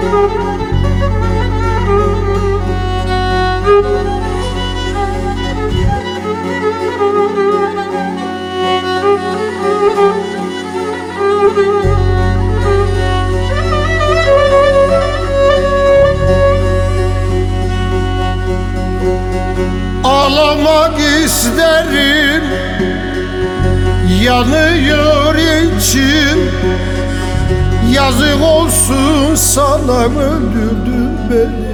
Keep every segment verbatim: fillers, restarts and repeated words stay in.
Ağlamak isterim, yanıyor içim. Yazık olsun sana, öldürdün beni.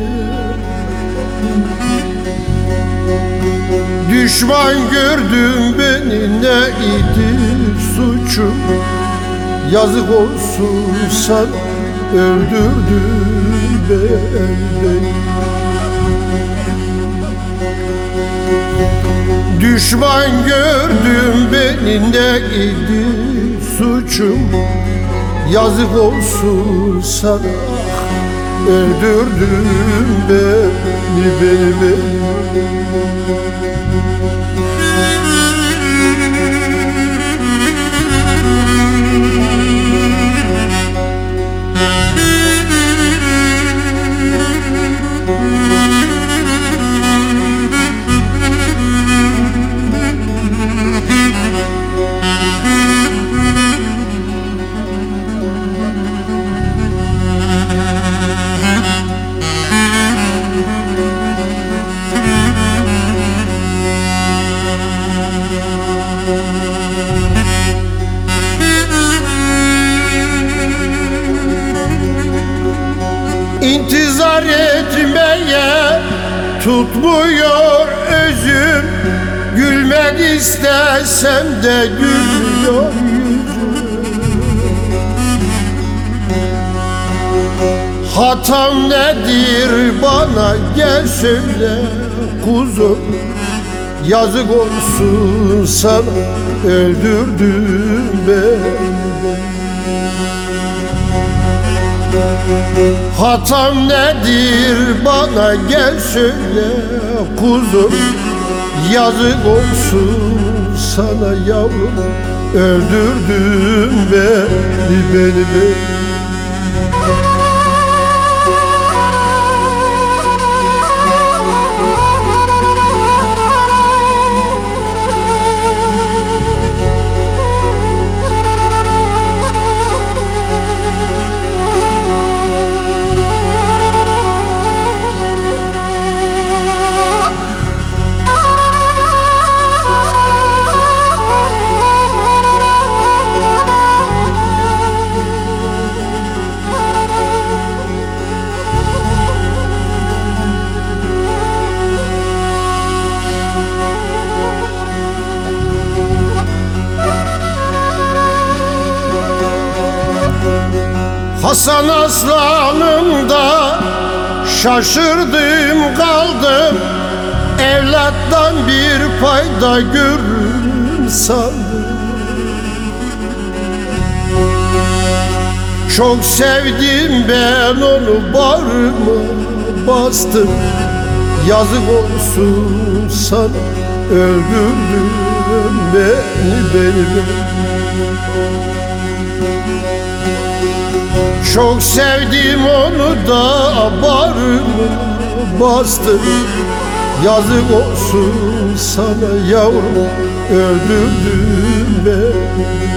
Düşman gördün beni, ne idi suçum? Yazık olsun sana, öldürdün beni. Düşman gördün beni, ne idi suçum? Yazık olsun sana, öldürdün beni, beni, beni. İntizar etmeye tutmuyor özüm. Gülmek istesem de gülmüyor yüzüm. Hatam nedir bana, gel söyle kuzum. Yazık olsun sana, öldürdün beni. Hatam nedir bana, gel söyle kuzum. Yazık olsun sana yavrum, öldürdün beni, beni, beni. Hasan aslanım da şaşırdım kaldım. Evlattan bir fayda görürüm sandım. Çok sevdim ben onu, bağrıma bastım. Yazık olsun sana, öldürdün beni, beni, beni. Çok sevdim onu da bağrıma bastım. Yazık olsun sana yavrum, öldürdün beni.